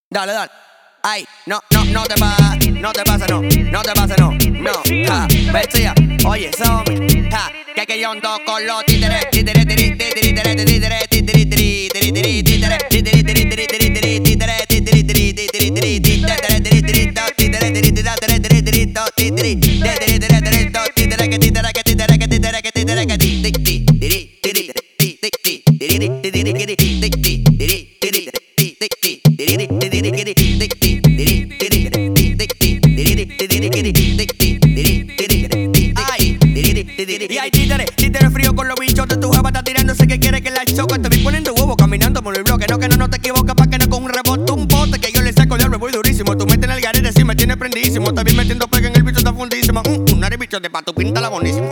Dale, dale. Ay, no te pasa, no te pasa, no te pasa, no, Bestia, oye, son, que yo ando con los títeres, y hay títeres frío con los bichos de tu jeva está tirándose que quiere que la choque. Te vi poniendo huevo caminando por el bloque. No te equivocas pa' que no con un rebote, un bote que yo le saco de voy durísimo. Tú metes en el garete si me tienes prendísimo. Te vi metiendo pega en el bicho está fundísimo. Un nariz bicho de pato pinta la bonísimo.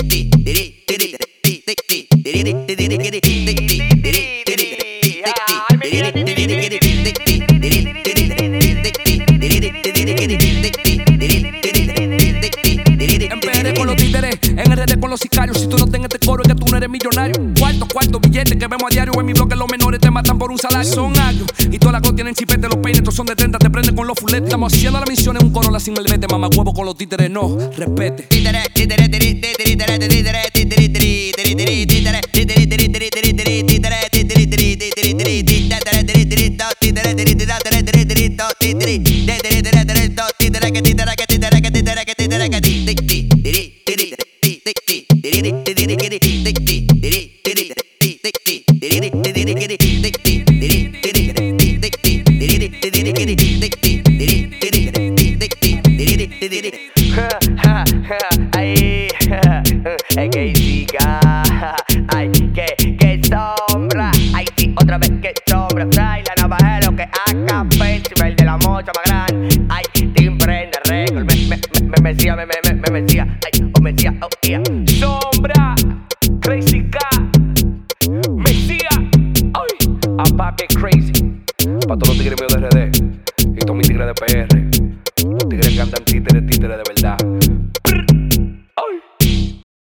En RD con los sicarios, si tú no tengas este coro es que tú no eres millonario. Cuarto, billete que vemos a diario. En mi bloque los menores te matan por un salario. Son años y todas las cosas tienen chipete. Los peines, estos son de 30, te prenden con los fuletes. Estamos haciendo la misión en un coro, la sin el vete. Mamá huevo con los títeres, no, respete. Ay, es que chica, ay, que sombra, ay, sí, otra vez que sombra, trae la navajero que acá, el de la mocha más grande, ay, Team prende récord, me decía, ay, o me decía, oh, yeah. Sombra, Crazy K, Mesía, ay, a papi crazy. Pa' todos los tigres míos de RD y todos mis tigres de PR, los tigres que andan títeres de verdad.